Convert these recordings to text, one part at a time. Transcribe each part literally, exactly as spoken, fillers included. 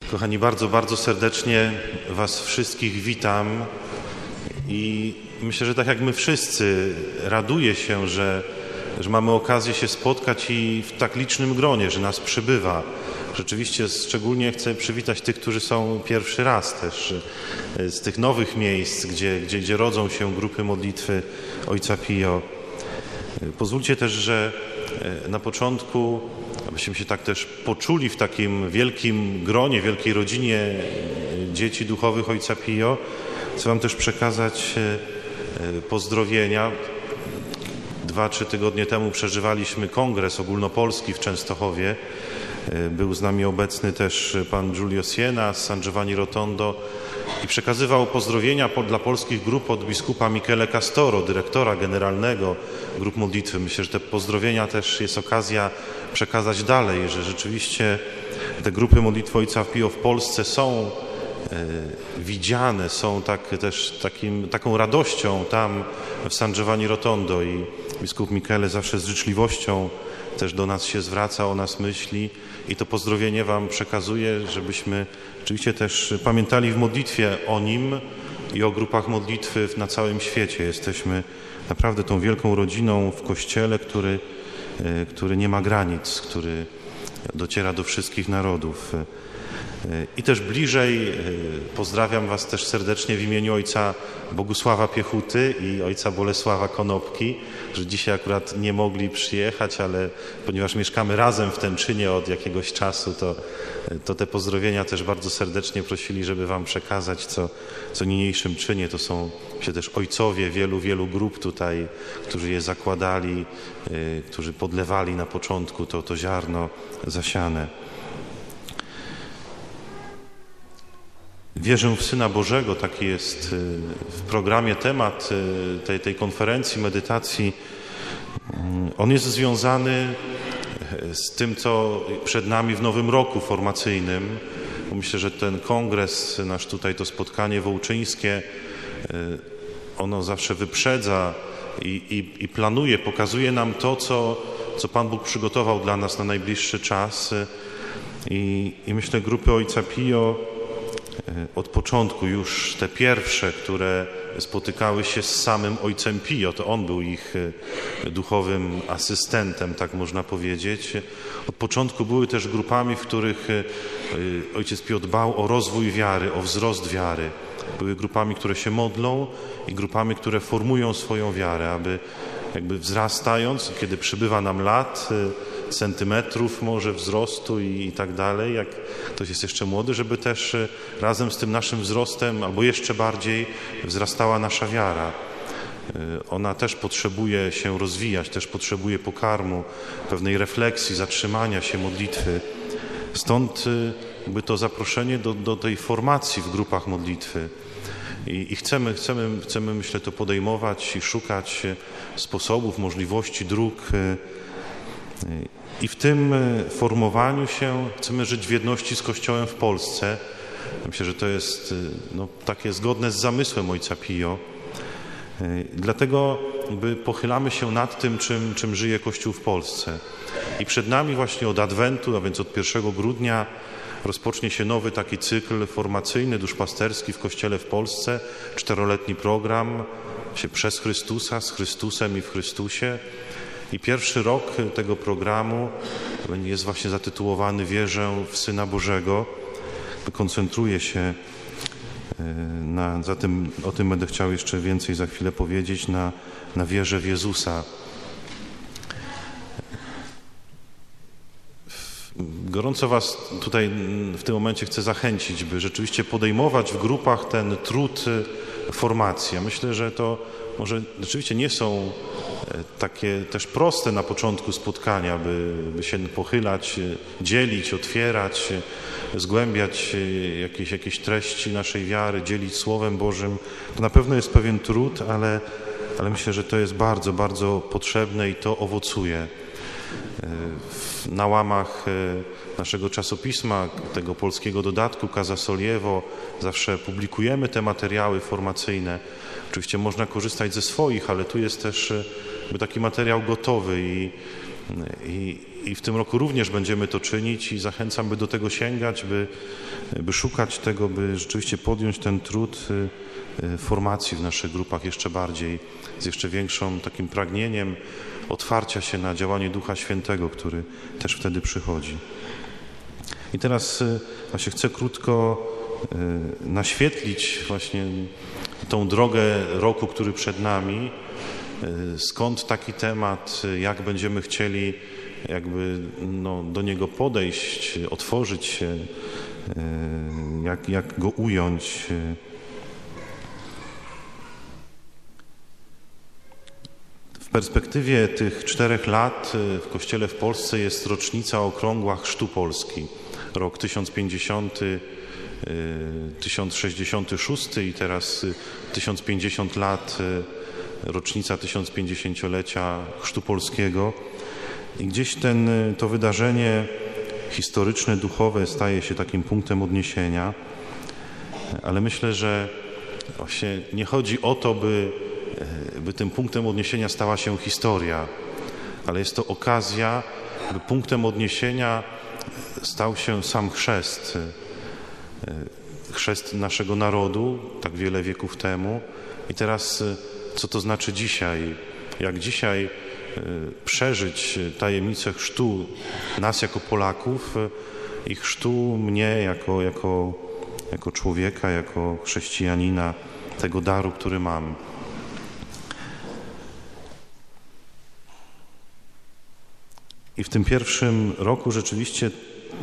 Kochani, bardzo, bardzo serdecznie Was wszystkich witam i myślę, że tak jak my wszyscy, raduję się, że, że mamy okazję się spotkać i w tak licznym gronie, że nas przybywa. Rzeczywiście szczególnie chcę przywitać tych, którzy są pierwszy raz też z tych nowych miejsc, gdzie, gdzie, gdzie rodzą się grupy modlitwy Ojca Pio. Pozwólcie też, że na początku, abyśmy się tak też poczuli w takim wielkim gronie, wielkiej rodzinie dzieci duchowych Ojca Pio, chcę Wam też przekazać pozdrowienia. Dwa, trzy tygodnie temu przeżywaliśmy kongres ogólnopolski w Częstochowie. Był z nami obecny też pan Giulio Siena z San Giovanni Rotondo i przekazywał pozdrowienia dla polskich grup od biskupa Michele Castoro, dyrektora generalnego grup modlitwy. Myślę, że te pozdrowienia też jest okazja przekazać dalej, że rzeczywiście te grupy modlitwy Ojca Pio w Polsce są e, widziane, są tak, też takim, taką radością tam w San Giovanni Rotondo i biskup Michele zawsze z życzliwością też do nas się zwraca, o nas myśli i to pozdrowienie Wam przekazuję, żebyśmy oczywiście też pamiętali w modlitwie o Nim i o grupach modlitwy na całym świecie. Jesteśmy naprawdę tą wielką rodziną w Kościele, który, który nie ma granic, który dociera do wszystkich narodów. I też bliżej pozdrawiam Was też serdecznie w imieniu ojca Bogusława Piechuty i ojca Bolesława Konopki, że dzisiaj akurat nie mogli przyjechać, ale ponieważ mieszkamy razem w Tęczynie od jakiegoś czasu, to, to te pozdrowienia też bardzo serdecznie prosili, żeby Wam przekazać, co, co niniejszym czynię. To są się też ojcowie wielu, wielu grup tutaj, którzy je zakładali, yy, którzy podlewali na początku to, to ziarno zasiane. Wierzę w Syna Bożego, taki jest w programie temat tej, tej konferencji, medytacji. On jest związany z tym, co przed nami w nowym roku formacyjnym. Myślę, że ten kongres, nasz tutaj to spotkanie wołczyńskie, ono zawsze wyprzedza i, i, i planuje, pokazuje nam to, co, co Pan Bóg przygotował dla nas na najbliższy czas. I, i myślę, grupy Ojca Pio od początku już te pierwsze, które spotykały się z samym Ojcem Pio, to on był ich duchowym asystentem, tak można powiedzieć. Od początku były też grupami, w których Ojciec Pio dbał o rozwój wiary, o wzrost wiary. Były grupami, które się modlą i grupami, które formują swoją wiarę, aby jakby wzrastając, kiedy przybywa nam lat, centymetrów może wzrostu i, i tak dalej, jak ktoś jest jeszcze młody, żeby też razem z tym naszym wzrostem albo jeszcze bardziej wzrastała nasza wiara. Ona też potrzebuje się rozwijać, też potrzebuje pokarmu, pewnej refleksji, zatrzymania się, modlitwy. Stąd jakby to zaproszenie do, do tej formacji w grupach modlitwy. I, i chcemy, chcemy, chcemy, myślę, to podejmować i szukać sposobów, możliwości, dróg. I w tym formowaniu się chcemy żyć w jedności z Kościołem w Polsce. Myślę, że to jest no, takie zgodne z zamysłem Ojca Pio. Dlatego jakby pochylamy się nad tym, czym, czym żyje Kościół w Polsce. I przed nami właśnie od Adwentu, a więc od pierwszego grudnia, rozpocznie się nowy taki cykl formacyjny, duszpasterski w Kościele w Polsce. Czteroletni program się przez Chrystusa, z Chrystusem i w Chrystusie. I pierwszy rok tego programu jest właśnie zatytułowany Wierzę w Syna Bożego. Koncentruje się na, za tym, o tym będę chciał jeszcze więcej za chwilę powiedzieć, na, na wierze w Jezusa. Gorąco Was tutaj w tym momencie chcę zachęcić, by rzeczywiście podejmować w grupach ten trud formacji. Ja myślę, że to może rzeczywiście nie są takie też proste na początku spotkania, by, by się pochylać, dzielić, otwierać, zgłębiać jakieś, jakieś treści naszej wiary, dzielić Słowem Bożym. To na pewno jest pewien trud, ale, ale myślę, że to jest bardzo, bardzo potrzebne i to owocuje. Na łamach naszego czasopisma, tego polskiego dodatku Casa Solievo, zawsze publikujemy te materiały formacyjne. Oczywiście można korzystać ze swoich, ale tu jest też taki materiał gotowy i I, i w tym roku również będziemy to czynić i zachęcam, by do tego sięgać, by, by szukać tego, by rzeczywiście podjąć ten trud formacji w naszych grupach jeszcze bardziej, z jeszcze większym takim pragnieniem otwarcia się na działanie Ducha Świętego, który też wtedy przychodzi. I teraz właśnie chcę krótko naświetlić właśnie tą drogę roku, który przed nami, skąd taki temat, jak będziemy chcieli jakby no, do niego podejść, otworzyć się, jak, jak go ująć. W perspektywie tych czterech lat w Kościele w Polsce jest rocznica okrągła chrztu Polski. Rok tysiąc pięćdziesiąty, tysiąc sześćdziesiąty szósty i teraz tysiąc pięćdziesiąt lat, rocznica tysiącpięćdziesięciolecia chrztu polskiego. I gdzieś ten, to wydarzenie historyczne, duchowe staje się takim punktem odniesienia, ale myślę, że właśnie nie chodzi o to, by, by tym punktem odniesienia stała się historia, ale jest to okazja, by punktem odniesienia stał się sam chrzest. Chrzest naszego narodu, tak wiele wieków temu. I teraz, co to znaczy dzisiaj? Jak dzisiaj przeżyć tajemnicę chrztu nas jako Polaków i chrztu mnie jako, jako, jako człowieka, jako chrześcijanina, tego daru, który mam. I w tym pierwszym roku rzeczywiście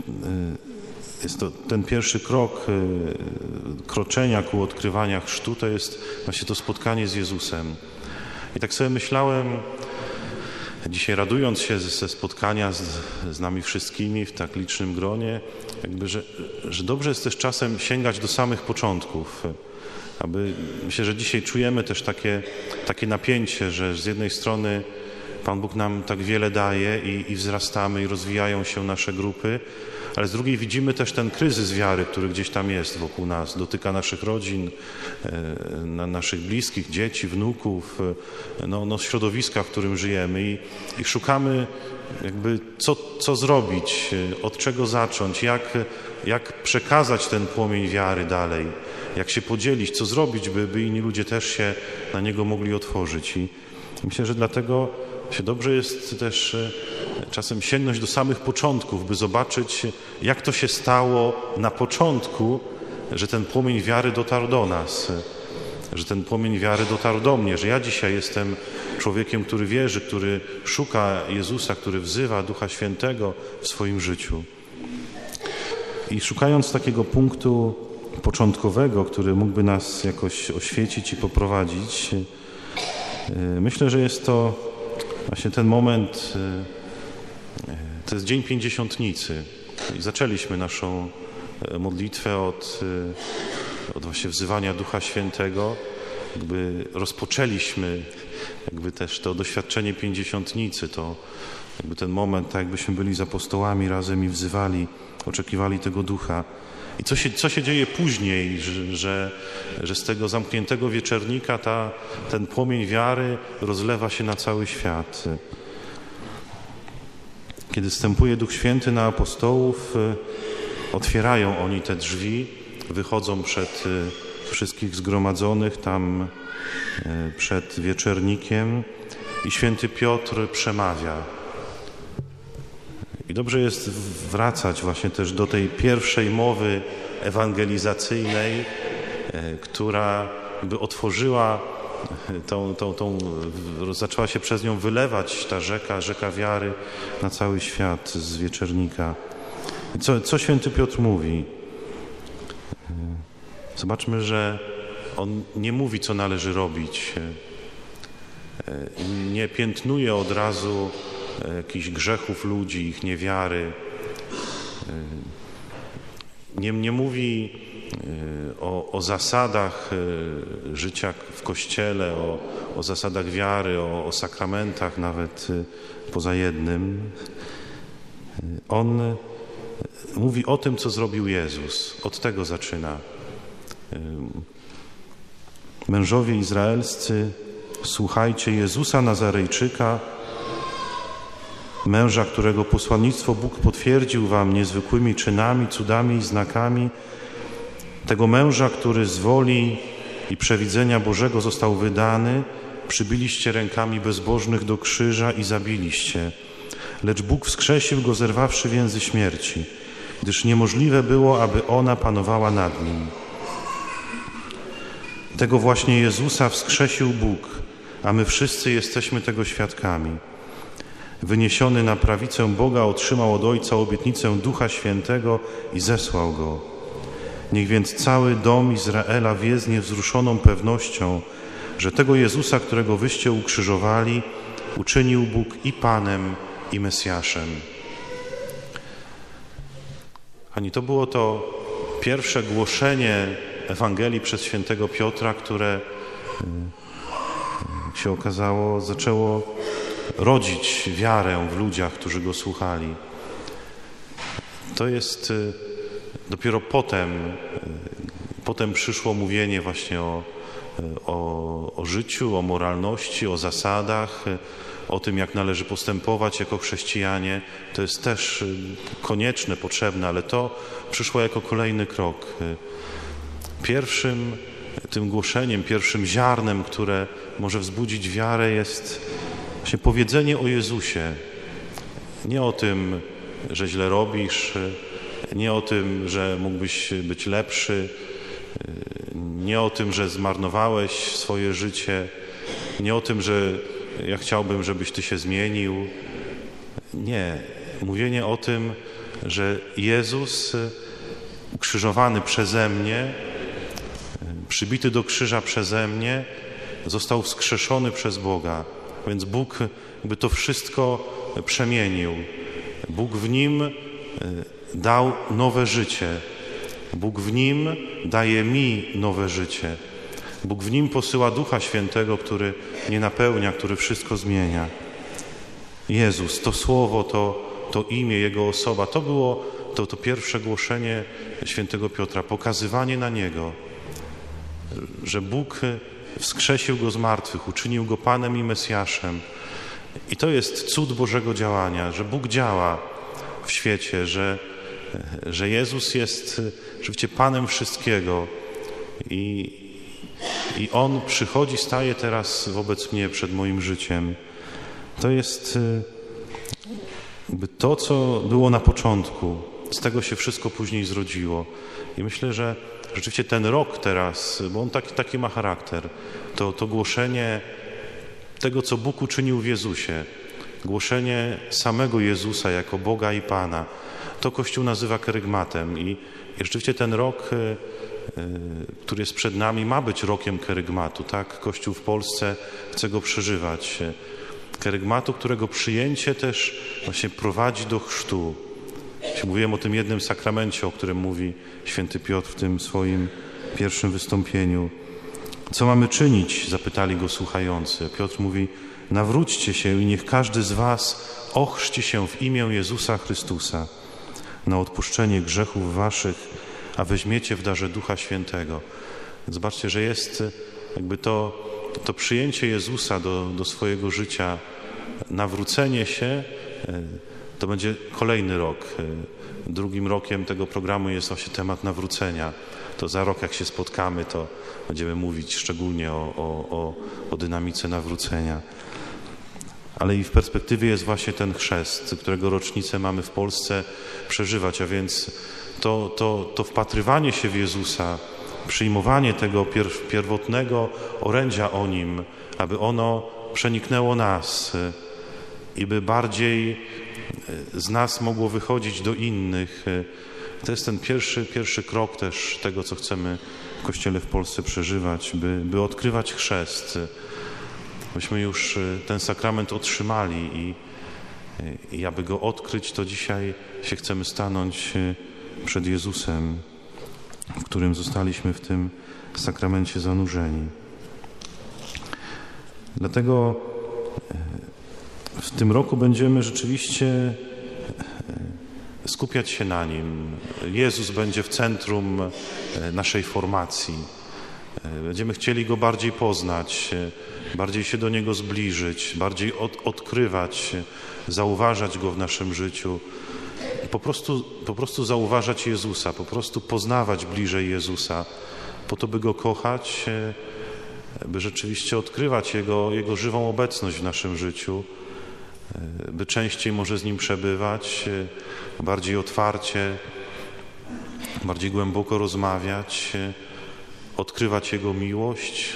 jest to ten pierwszy krok kroczenia ku odkrywania chrztu, to jest właśnie to spotkanie z Jezusem. I tak sobie myślałem, dzisiaj radując się ze spotkania z, z nami wszystkimi w tak licznym gronie, jakby, że, że dobrze jest też czasem sięgać do samych początków. Aby, myślę, że dzisiaj czujemy też takie, takie napięcie, że z jednej strony Pan Bóg nam tak wiele daje i, i wzrastamy i rozwijają się nasze grupy, ale z drugiej widzimy też ten kryzys wiary, który gdzieś tam jest wokół nas, dotyka naszych rodzin, na naszych bliskich, dzieci, wnuków, no, no środowiska, w którym żyjemy i, i szukamy jakby co, co zrobić, od czego zacząć, jak, jak przekazać ten płomień wiary dalej, jak się podzielić, co zrobić, by, by inni ludzie też się na niego mogli otworzyć. I myślę, że dlatego się dobrze jest też czasem sięgnąć do samych początków, by zobaczyć, jak to się stało na początku, że ten płomień wiary dotarł do nas, że ten płomień wiary dotarł do mnie, że ja dzisiaj jestem człowiekiem, który wierzy, który szuka Jezusa, który wzywa Ducha Świętego w swoim życiu. I szukając takiego punktu początkowego, który mógłby nas jakoś oświecić i poprowadzić, myślę, że jest to właśnie ten moment, to jest Dzień Pięćdziesiątnicy. I zaczęliśmy naszą modlitwę od, od właśnie wzywania Ducha Świętego. Jakby rozpoczęliśmy jakby też to doświadczenie Pięćdziesiątnicy, to jakby ten moment, tak jakbyśmy byli z apostołami razem i wzywali, oczekiwali tego Ducha. I co się, co się dzieje później, że, że, że z tego zamkniętego wieczernika ta, ten płomień wiary rozlewa się na cały świat. Kiedy wstępuje Duch Święty na apostołów, otwierają oni te drzwi, wychodzą przed wszystkich zgromadzonych tam przed wieczernikiem i święty Piotr przemawia. I dobrze jest wracać właśnie też do tej pierwszej mowy ewangelizacyjnej, która by otworzyła tą, tą, tą, zaczęła się przez nią wylewać ta rzeka, rzeka wiary na cały świat z wieczernika. Co, co święty Piotr mówi? Zobaczmy, że on nie mówi, co należy robić. Nie piętnuje od razu jakichś grzechów ludzi, ich niewiary. Nie, nie mówi o, o zasadach życia w Kościele, o, o zasadach wiary, o, o sakramentach nawet poza jednym. On mówi o tym, co zrobił Jezus. Od tego zaczyna. Mężowie izraelscy, słuchajcie Jezusa Nazarejczyka, męża, którego posłannictwo Bóg potwierdził wam niezwykłymi czynami, cudami i znakami, tego męża, który z woli i przewidzenia Bożego został wydany, przybiliście rękami bezbożnych do krzyża i zabiliście. Lecz Bóg wskrzesił go, zerwawszy więzy śmierci, gdyż niemożliwe było, aby ona panowała nad nim. Tego właśnie Jezusa wskrzesił Bóg, a my wszyscy jesteśmy tego świadkami. Wyniesiony na prawicę Boga, otrzymał od Ojca obietnicę Ducha Świętego i zesłał Go. Niech więc cały dom Izraela wie z niewzruszoną pewnością, że tego Jezusa, którego wyście ukrzyżowali, uczynił Bóg i Panem, i Mesjaszem. Ani to było to pierwsze głoszenie Ewangelii przez świętego Piotra, które się okazało, zaczęło rodzić wiarę w ludziach, którzy go słuchali. To jest dopiero potem, potem przyszło mówienie właśnie o, o, o życiu, o moralności, o zasadach, o tym, jak należy postępować jako chrześcijanie. To jest też konieczne, potrzebne, ale to przyszło jako kolejny krok. Pierwszym tym głoszeniem, pierwszym ziarnem, które może wzbudzić wiarę, jest właśnie powiedzenie o Jezusie. Nie o tym, że źle robisz, nie o tym, że mógłbyś być lepszy, nie o tym, że zmarnowałeś swoje życie, nie o tym, że ja chciałbym, żebyś ty się zmienił. Nie. Mówienie o tym, że Jezus ukrzyżowany przeze mnie, przybity do krzyża przeze mnie, został wskrzeszony przez Boga. Więc Bóg jakby to wszystko przemienił. Bóg w Nim dał nowe życie. Bóg w Nim daje mi nowe życie. Bóg w Nim posyła Ducha Świętego, który nie napełnia, który wszystko zmienia. Jezus, to Słowo, to, to imię, Jego osoba, to było to, to pierwsze głoszenie świętego Piotra, pokazywanie na Niego, że Bóg wskrzesił Go z martwych, uczynił Go Panem i Mesjaszem. I to jest cud Bożego działania, że Bóg działa w świecie, że, że Jezus jest rzeczywiście Panem wszystkiego i, i On przychodzi, staje teraz wobec mnie przed moim życiem. To jest jakby to, co było na początku. Z tego się wszystko później zrodziło. I myślę, że rzeczywiście ten rok teraz, bo on taki, taki ma charakter, to, to głoszenie tego, co Bóg uczynił w Jezusie, głoszenie samego Jezusa jako Boga i Pana, to Kościół nazywa kerygmatem. I, i rzeczywiście ten rok, y, y, który jest przed nami, ma być rokiem kerygmatu. Tak? Kościół w Polsce chce go przeżywać. Kerygmatu, którego przyjęcie też właśnie prowadzi do chrztu. Mówiłem o tym jednym sakramencie, o którym mówi święty Piotr w tym swoim pierwszym wystąpieniu. Co mamy czynić? Zapytali go słuchający. Piotr mówi: nawróćcie się i niech każdy z was ochrzci się w imię Jezusa Chrystusa na odpuszczenie grzechów waszych, a weźmiecie w darze Ducha Świętego. Zobaczcie, że jest jakby to, to przyjęcie Jezusa do, do swojego życia, nawrócenie się. To będzie kolejny rok. Drugim rokiem tego programu jest właśnie temat nawrócenia. To za rok, jak się spotkamy, to będziemy mówić szczególnie o, o, o, o dynamice nawrócenia. Ale i w perspektywie jest właśnie ten chrzest, którego rocznicę mamy w Polsce przeżywać, a więc to, to, to wpatrywanie się w Jezusa, przyjmowanie tego pier, pierwotnego orędzia o Nim, aby ono przeniknęło nas i by bardziej z nas mogło wychodzić do innych. To jest ten pierwszy, pierwszy krok też tego, co chcemy w Kościele w Polsce przeżywać, by, by odkrywać chrzest. Myśmy już ten sakrament otrzymali i, i aby go odkryć, to dzisiaj się chcemy stanąć przed Jezusem, w którym zostaliśmy w tym sakramencie zanurzeni. Dlatego w tym roku będziemy rzeczywiście skupiać się na Nim. Jezus będzie w centrum naszej formacji. Będziemy chcieli Go bardziej poznać, bardziej się do Niego zbliżyć, bardziej od, odkrywać, zauważać Go w naszym życiu. Po prostu, po prostu zauważać Jezusa, po prostu poznawać bliżej Jezusa, po to, by Go kochać, by rzeczywiście odkrywać Jego, Jego żywą obecność w naszym życiu, by częściej może z Nim przebywać, bardziej otwarcie, bardziej głęboko rozmawiać, odkrywać Jego miłość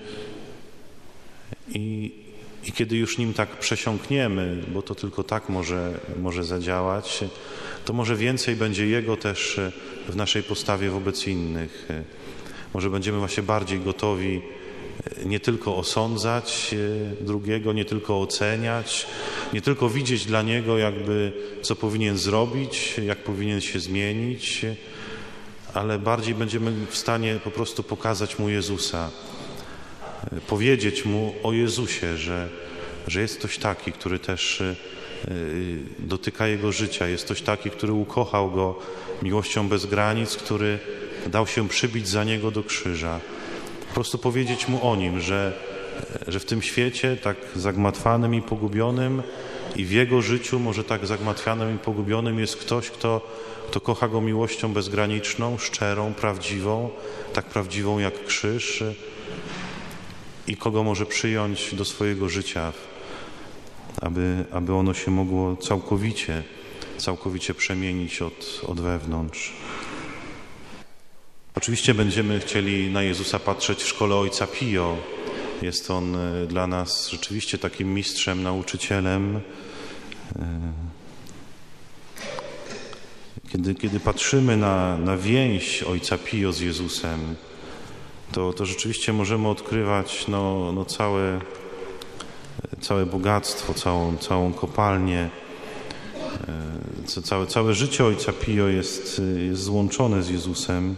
i, i kiedy już Nim tak przesiąkniemy, bo to tylko tak może, może zadziałać, to może więcej będzie Jego też w naszej postawie wobec innych. Może będziemy właśnie bardziej gotowi nie tylko osądzać drugiego, nie tylko oceniać, nie tylko widzieć dla Niego jakby co powinien zrobić, jak powinien się zmienić, ale bardziej będziemy w stanie po prostu pokazać Mu Jezusa, powiedzieć Mu o Jezusie, że, że jest ktoś taki, który też dotyka Jego życia, jest ktoś taki, który ukochał Go miłością bez granic, który dał się przybić za Niego do krzyża. Po prostu powiedzieć Mu o Nim, że, że w tym świecie tak zagmatwanym i pogubionym i w Jego życiu może tak zagmatwanym i pogubionym jest ktoś, kto, kto kocha Go miłością bezgraniczną, szczerą, prawdziwą, tak prawdziwą jak krzyż i kogo może przyjąć do swojego życia, aby, aby ono się mogło całkowicie, całkowicie przemienić od, od wewnątrz. Oczywiście będziemy chcieli na Jezusa patrzeć w szkole Ojca Pio. Jest On dla nas rzeczywiście takim mistrzem, nauczycielem. Kiedy, kiedy patrzymy na, na więź Ojca Pio z Jezusem, to, to rzeczywiście możemy odkrywać no, no całe, całe bogactwo, całą, całą kopalnię. Całe, całe życie Ojca Pio jest, jest złączone z Jezusem.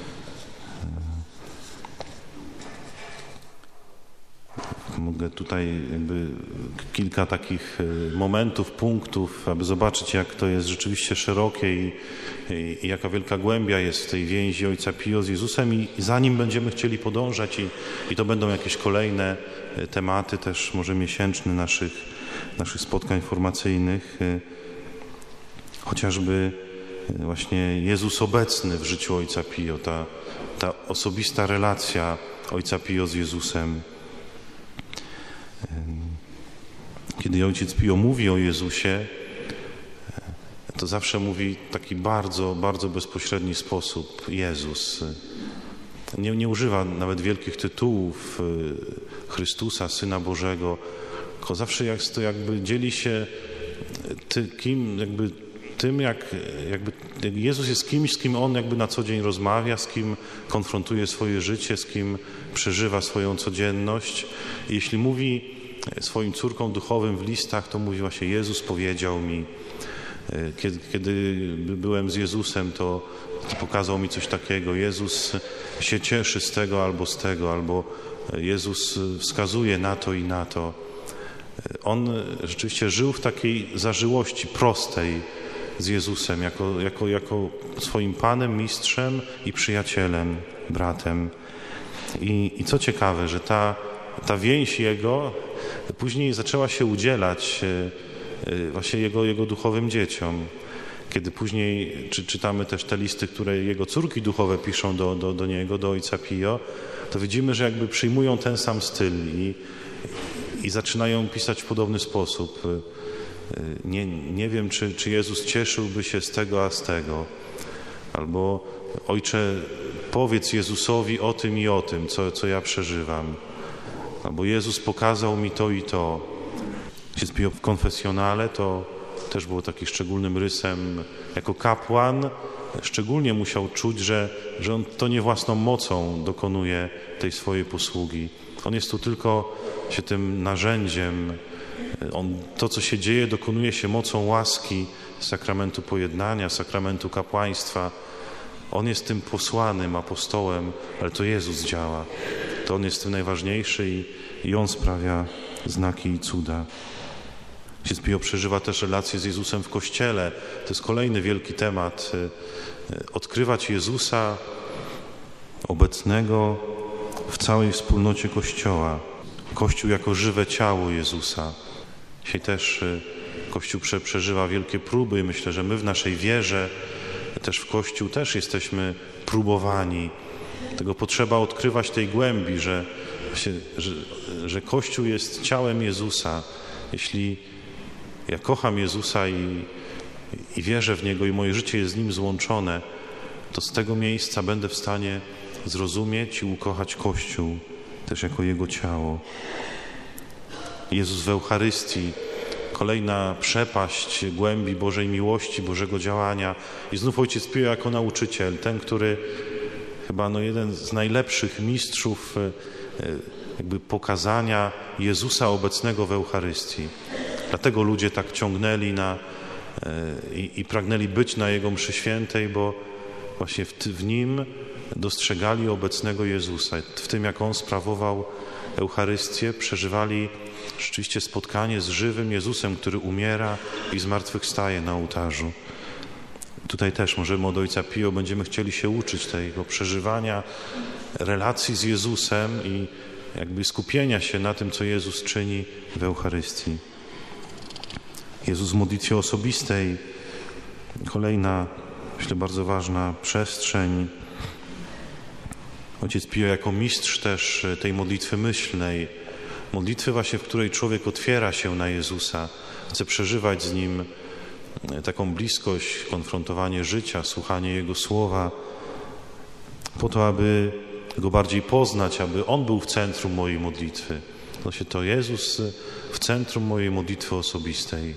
Mogę tutaj jakby kilka takich momentów, punktów, aby zobaczyć, jak to jest rzeczywiście szerokie i, i, i jaka wielka głębia jest w tej więzi Ojca Pio z Jezusem i, i za Nim będziemy chcieli podążać i, i to będą jakieś kolejne tematy też może miesięczne naszych, naszych spotkań formacyjnych. Chociażby właśnie Jezus obecny w życiu Ojca Pio, ta, ta osobista relacja Ojca Pio z Jezusem. Kiedy Ojciec Pio mówi o Jezusie, to zawsze mówi w taki bardzo, bardzo bezpośredni sposób Jezus. Nie, nie używa nawet wielkich tytułów Chrystusa, Syna Bożego, tylko zawsze jest to jakby dzieli się ty, kim, jakby tym, jak, jakby Jezus jest kimś, z kim On jakby na co dzień rozmawia, z kim konfrontuje swoje życie, z kim przeżywa swoją codzienność. I jeśli mówi swoim córkom duchowym w listach, to mówi właśnie Jezus powiedział mi. Kiedy, kiedy byłem z Jezusem, to, to pokazał mi coś takiego. Jezus się cieszy z tego albo z tego, albo Jezus wskazuje na to i na to. On rzeczywiście żył w takiej zażyłości prostej z Jezusem, jako, jako, jako swoim Panem, mistrzem i przyjacielem, bratem. I, i co ciekawe, że ta, ta więź Jego później zaczęła się udzielać właśnie Jego, jego duchowym dzieciom. Kiedy później czy, czytamy też te listy, które Jego córki duchowe piszą do, do, do Niego, do Ojca Pio, to widzimy, że jakby przyjmują ten sam styl i, i zaczynają pisać w podobny sposób. Nie, nie wiem, czy, czy Jezus cieszyłby się z tego, a z tego. Albo Ojcze, powiedz Jezusowi o tym i o tym, co, co ja przeżywam. Albo Jezus pokazał mi to i to. Ojciec Pio w konfesjonale to też było takim szczególnym rysem. Jako kapłan szczególnie musiał czuć, że, że on to nie własną mocą dokonuje tej swojej posługi. On jest tu tylko się tym narzędziem. On, to, co się dzieje, dokonuje się mocą łaski sakramentu pojednania, sakramentu kapłaństwa. On jest tym posłanym apostołem, ale to Jezus działa. To On jest tym najważniejszy i, i On sprawia znaki i cuda. Ojciec Pio przeżywa też relacje z Jezusem w Kościele. To jest kolejny wielki temat. Odkrywać Jezusa obecnego w całej wspólnocie Kościoła. Kościół jako żywe ciało Jezusa. Dzisiaj też Kościół przeżywa wielkie próby i myślę, że my w naszej wierze, też w Kościół też jesteśmy próbowani. Tego potrzeba odkrywać tej głębi, że, że, że Kościół jest ciałem Jezusa. Jeśli ja kocham Jezusa i, i wierzę w Niego i moje życie jest z Nim złączone, to z tego miejsca będę w stanie zrozumieć i ukochać Kościół też jako Jego ciało. Jezus w Eucharystii, kolejna przepaść głębi Bożej miłości, Bożego działania. I znów Ojciec Pio jako nauczyciel, ten, który chyba no jeden z najlepszych mistrzów jakby pokazania Jezusa obecnego w Eucharystii. Dlatego ludzie tak ciągnęli na, i, i pragnęli być na Jego mszy świętej, bo właśnie w, w Nim dostrzegali obecnego Jezusa. W tym, jak On sprawował Eucharystię, przeżywali rzeczywiście spotkanie z żywym Jezusem, który umiera i zmartwychwstaje na ołtarzu. Tutaj też możemy od Ojca Pio będziemy chcieli się uczyć tego przeżywania relacji z Jezusem i jakby skupienia się na tym, co Jezus czyni w Eucharystii. Jezus w modlitwie osobistej, kolejna, myślę, bardzo ważna przestrzeń. Ojciec Pio jako mistrz też tej modlitwy myślnej, modlitwy właśnie, w której człowiek otwiera się na Jezusa, chce przeżywać z Nim taką bliskość, konfrontowanie życia, słuchanie Jego słowa, po to, aby Go bardziej poznać, aby On był w centrum mojej modlitwy. To się to Jezus w centrum mojej modlitwy osobistej.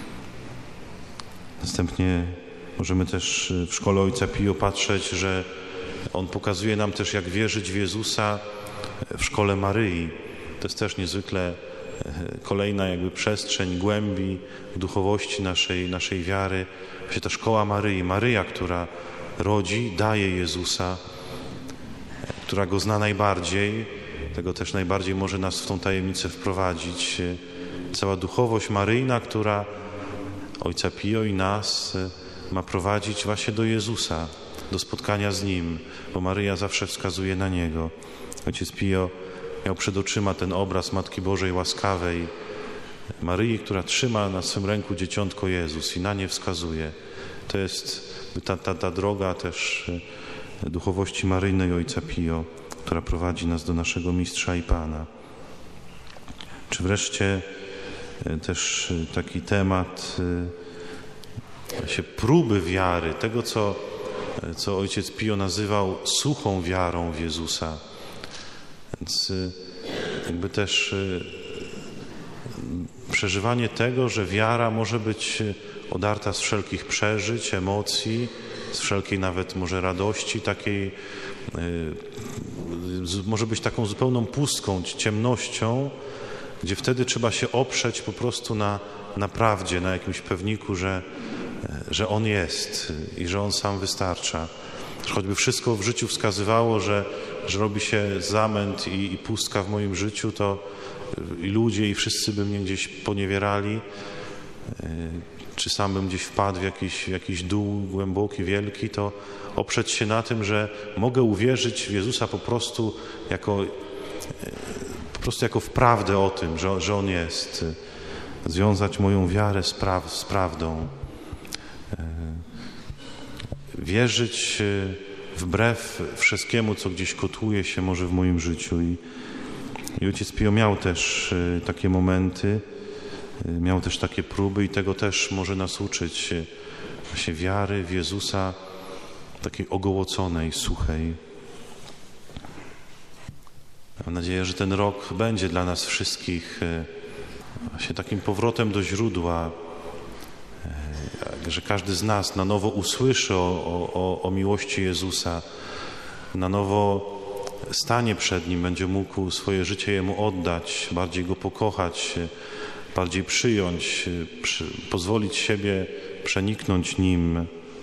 Następnie możemy też w szkole Ojca Pio patrzeć, że On pokazuje nam też, jak wierzyć w Jezusa w szkole Maryi. To jest też niezwykle kolejna jakby przestrzeń głębi duchowości naszej, naszej wiary. Właśnie ta szkoła Maryi. Maryja, która rodzi, daje Jezusa, która Go zna najbardziej. Tego też najbardziej może nas w tą tajemnicę wprowadzić. Cała duchowość maryjna, która Ojca Pio i nas ma prowadzić właśnie do Jezusa, do spotkania z Nim, bo Maryja zawsze wskazuje na Niego. Ojciec Pio miał przed oczyma ten obraz Matki Bożej łaskawej, Maryi, która trzyma na swym ręku dzieciątko Jezus i na nie wskazuje. To jest ta, ta, ta droga też duchowości maryjnej Ojca Pio, która prowadzi nas do naszego Mistrza i Pana. Czy wreszcie też taki temat się próby wiary, tego co, co Ojciec Pio nazywał suchą wiarą w Jezusa. Więc jakby też przeżywanie tego, że wiara może być odarta z wszelkich przeżyć, emocji, z wszelkiej nawet może radości, takiej może być taką zupełną pustką, ciemnością, gdzie wtedy trzeba się oprzeć po prostu na, na prawdzie, na jakimś pewniku, że, że On jest i że On sam wystarcza. Choćby wszystko w życiu wskazywało, że, że robi się zamęt i, i pustka w moim życiu, to i ludzie, i wszyscy by mnie gdzieś poniewierali, czy sam bym gdzieś wpadł w jakiś, w jakiś dół głęboki, wielki, to oprzeć się na tym, że mogę uwierzyć w Jezusa po prostu jako, po prostu jako w prawdę o tym, że, że On jest. Związać moją wiarę z, pra, z prawdą. Wierzyć wbrew wszystkiemu, co gdzieś kotłuje się może w moim życiu. I, i Ojciec Pio miał też takie momenty, miał też takie próby i tego też może nas uczyć właśnie wiary w Jezusa takiej ogołoconej, suchej. Mam nadzieję, że ten rok będzie dla nas wszystkich właśnie takim powrotem do źródła, że każdy z nas na nowo usłyszy o, o, o miłości Jezusa, na nowo stanie przed Nim, będzie mógł swoje życie Jemu oddać, bardziej Go pokochać, bardziej przyjąć, przy, pozwolić siebie przeniknąć Nim,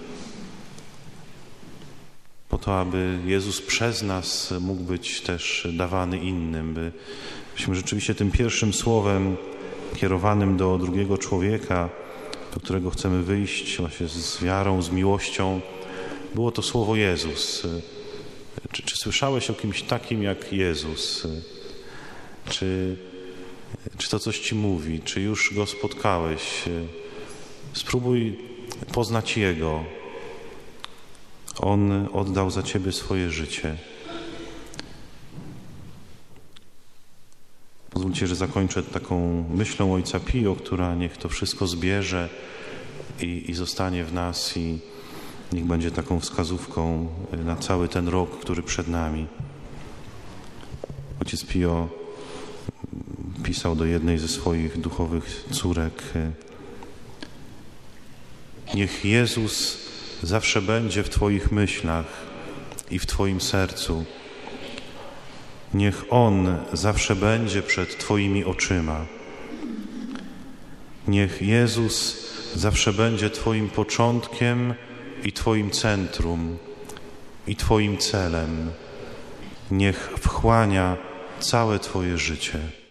po to, aby Jezus przez nas mógł być też dawany innym, by, byśmy rzeczywiście tym pierwszym słowem kierowanym do drugiego człowieka, do którego chcemy wyjść właśnie z wiarą, z miłością, było to słowo Jezus. Czy, czy słyszałeś o kimś takim jak Jezus? Czy, czy to coś ci mówi? Czy już Go spotkałeś? Spróbuj poznać Jego. On oddał za ciebie swoje życie. Pozwólcie, że zakończę taką myślą ojca Pio, która niech to wszystko zbierze i, i zostanie w nas i niech będzie taką wskazówką na cały ten rok, który przed nami. Ojciec Pio pisał do jednej ze swoich duchowych córek: niech Jezus zawsze będzie w Twoich myślach i w Twoim sercu. Niech On zawsze będzie przed Twoimi oczyma. Niech Jezus zawsze będzie Twoim początkiem i Twoim centrum i Twoim celem. Niech wchłania całe Twoje życie.